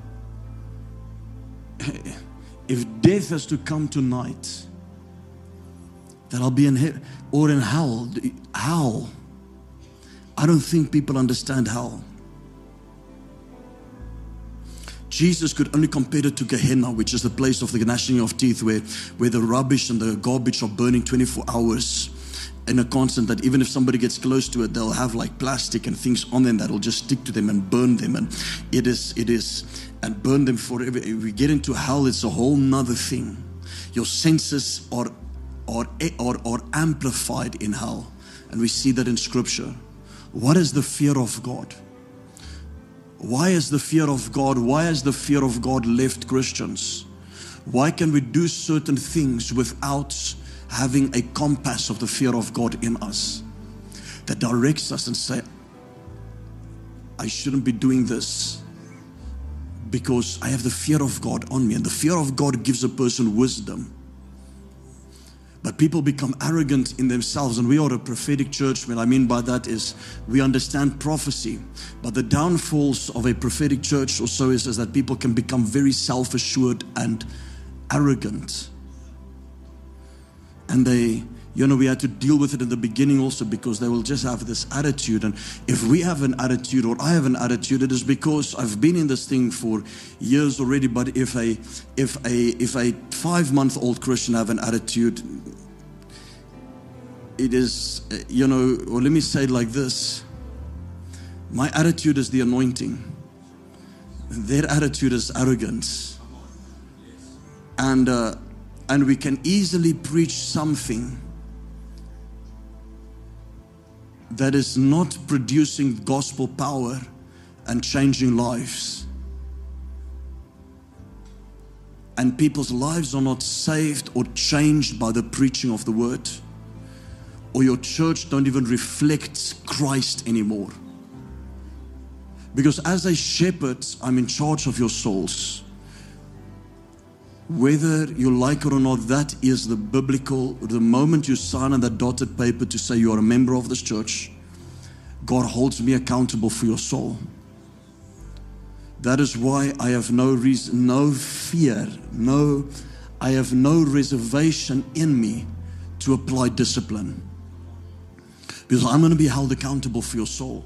if death has to come tonight that I'll be in heaven or in hell? Hell. I don't think people understand hell. Jesus could only compare it to Gehenna, which is the place of the gnashing of teeth, where the rubbish and the garbage are burning 24 hours in a constant, that even if somebody gets close to it, they'll have like plastic and things on them that'll just stick to them and burn them, and it is and burn them forever. If we get into hell, it's a whole nother thing. Your senses are amplified in hell, and we see that in Scripture. What is the fear of God? Why is the fear of God? Why has the fear of God left Christians? Why can we do certain things without having a compass of the fear of God in us that directs us and say, I shouldn't be doing this because I have the fear of God on me. And the fear of God gives a person wisdom. But people become arrogant in themselves, and we are a prophetic church. What I mean by that is we understand prophecy, but the downfalls of a prophetic church also is that people can become very self-assured and arrogant. And we had to deal with it in the beginning also, because they will just have this attitude. And if we have an attitude, or I have an attitude, it is because I've been in this thing for years already. But if a 5-month-old Christian have an attitude, it is, or let me say it like this. My attitude is the anointing. Their attitude is arrogance. And we can easily preach something that is not producing gospel power and changing lives. And people's lives are not saved or changed by the preaching of the word. Or your church don't even reflect Christ anymore. Because as a shepherd, I'm in charge of your souls. Whether you like it or not, that is the biblical. The moment you sign on that dotted paper to say you are a member of this church, God holds me accountable for your soul. That is why I have no reason, no fear, I have no reservation in me to apply discipline. Because I'm going to be held accountable for your soul.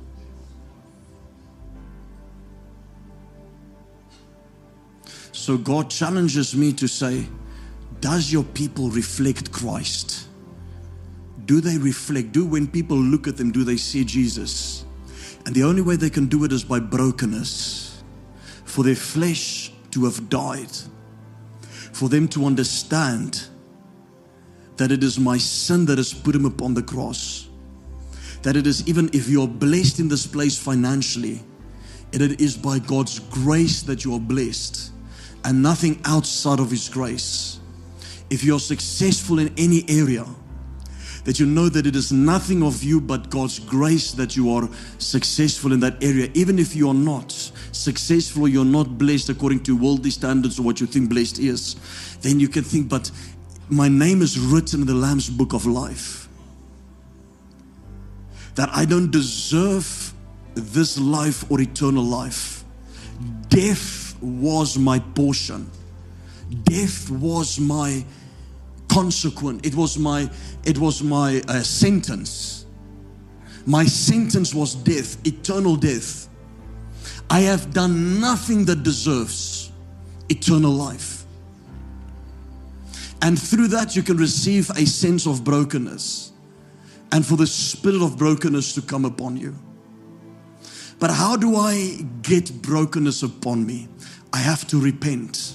So God challenges me to say, does your people reflect Christ? Do they reflect? When people look at them, do they see Jesus? And the only way they can do it is by brokenness. For their flesh to have died. For them to understand that it is my sin that has put him upon the cross. That it is, even if you're blessed in this place financially, And it is by God's grace that you are blessed, and nothing outside of His grace. If you are successful in any area, that you know that it is nothing of you but God's grace that you are successful in that area. Even if you are not successful, you're not blessed according to worldly standards or what you think blessed is, then you can think, but my name is written in the Lamb's book of life. That I don't deserve this life or eternal life. Death was my portion. Death was my consequence. It was my sentence. My sentence was death, eternal death. I have done nothing that deserves eternal life. And through that you can receive a sense of brokenness, and for the spirit of brokenness to come upon you. But how do I get brokenness upon me? I have to repent.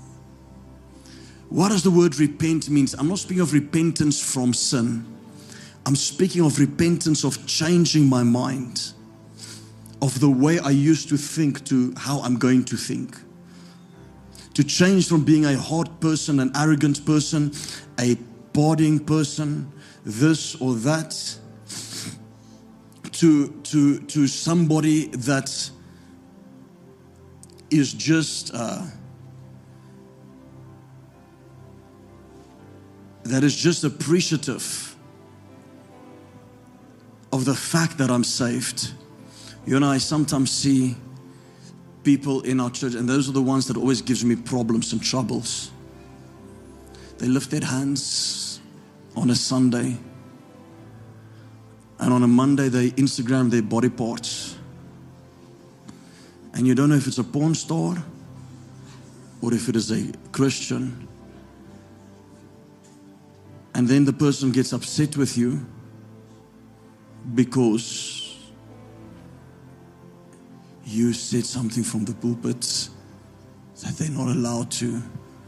What does the word repent mean? I'm not speaking of repentance from sin. I'm speaking of repentance of changing my mind, of the way I used to think to how I'm going to think. To change from being a hard person, an arrogant person, a partying person, this or that, to somebody that is just appreciative of the fact that I'm saved. You know, I sometimes see people in our church, and those are the ones that always gives me problems and troubles. They lift their hands on a Sunday, and on a Monday they Instagram their body parts, and you don't know if it's a porn star or if it is a Christian. And then the person gets upset with you because you said something from the pulpit that they're not allowed to.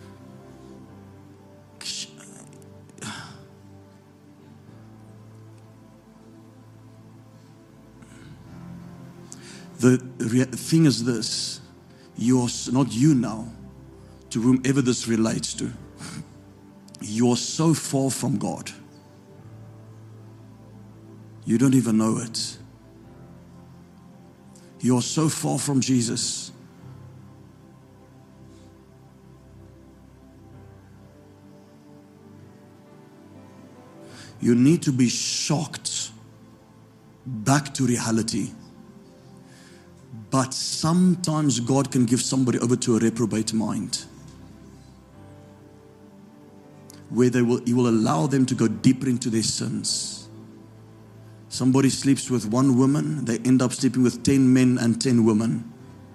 The thing is this: you're not you now, to whomever this relates to. You're so far from God. You don't even know it. You're so far from Jesus. You need to be shocked back to reality. But sometimes God can give somebody over to a reprobate mind, where He will allow them to go deeper into their sins. Somebody sleeps with one woman, they end up sleeping with 10 men and 10 women.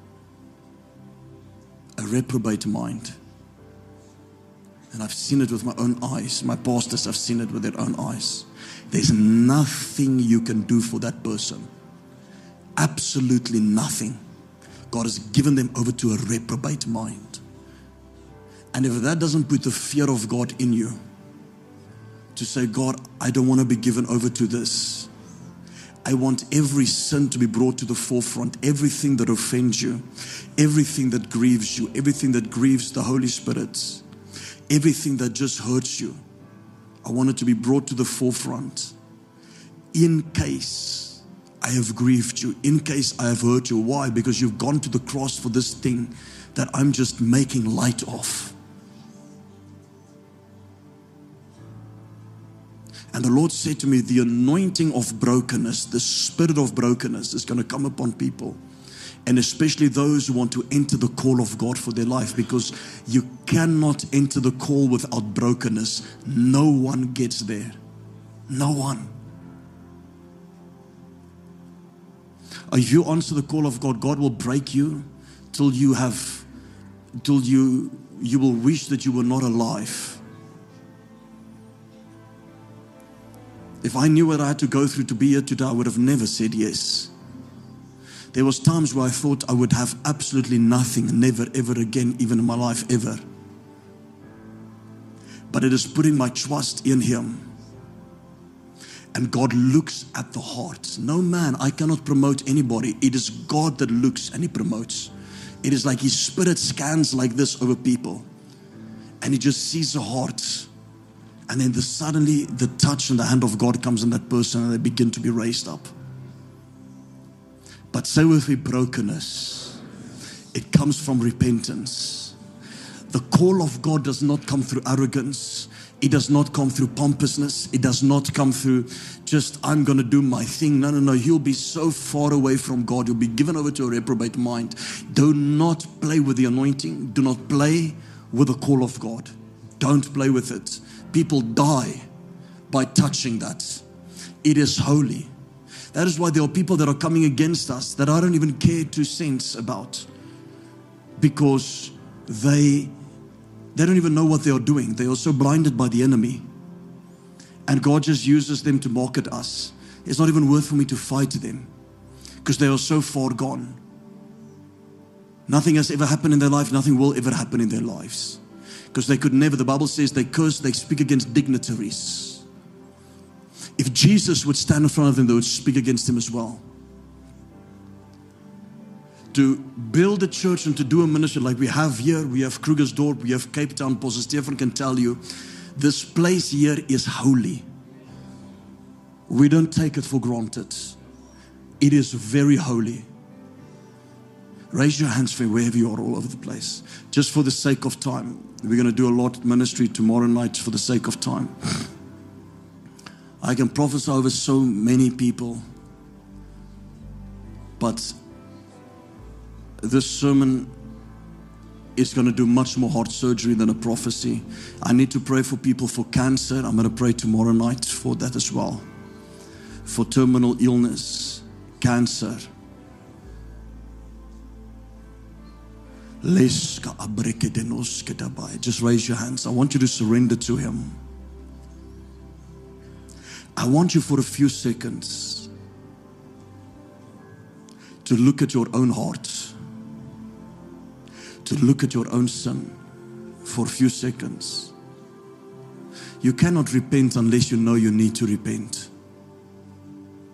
A reprobate mind. And I've seen it with my own eyes. My pastors have seen it with their own eyes. There's nothing you can do for that person. Absolutely nothing. God has given them over to a reprobate mind. And if that doesn't put the fear of God in you, to say, God, I don't want to be given over to this. I want every sin to be brought to the forefront. Everything that offends you, everything that grieves you, everything that grieves the Holy Spirit, everything that just hurts you, I want it to be brought to the forefront. In case I have grieved you, in case I have hurt you. Why? Because you've gone to the cross for this thing that I'm just making light of. And the Lord said to me, the anointing of brokenness, the spirit of brokenness is going to come upon people. And especially those who want to enter the call of God for their life, because you cannot enter the call without brokenness. No one gets there. No one. If you answer the call of God, God will break you till you will wish that you were not alive. If I knew what I had to go through to be here today, I would have never said yes. There was times where I thought I would have absolutely nothing, never, ever again, even in my life, ever. But it is putting my trust in Him. And God looks at the heart. No man, I cannot promote anybody. It is God that looks and He promotes. It is like His Spirit scans like this over people. And He just sees the heart. And then suddenly the touch and the hand of God comes on that person and they begin to be raised up. But so with the brokenness, it comes from repentance. The call of God does not come through arrogance. It does not come through pompousness. It does not come through just, I'm going to do my thing. No, no, no. You'll be so far away from God. You'll be given over to a reprobate mind. Do not play with the anointing. Do not play with the call of God. Don't play with it. People die by touching that. It is holy. That is why there are people that are coming against us that I don't even care 2 cents about. Because they don't even know what they are doing. They are so blinded by the enemy. And God just uses them to market us. It's not even worth for me to fight them. Because they are so far gone. Nothing has ever happened in their life. Nothing will ever happen in their lives. Because they could never, the Bible says they curse, they speak against dignitaries. If Jesus would stand in front of them, they would speak against Him as well. To build a church and to do a ministry like we have here, we have Krugersdorp, we have Cape Town, Pastor Stefan can tell you, this place here is holy. We don't take it for granted. It is very holy. Raise your hands for wherever you are all over the place. Just for the sake of time. We're going to do a lot of ministry tomorrow night for the sake of time. I can prophesy over so many people. But this sermon is going to do much more heart surgery than a prophecy. I need to pray for people for cancer. I'm going to pray tomorrow night for that as well. For terminal illness, cancer. Just raise your hands. I want you to surrender to Him. I want you for a few seconds to look at your own heart. To look at your own sin for a few seconds. You cannot repent unless you know you need to repent.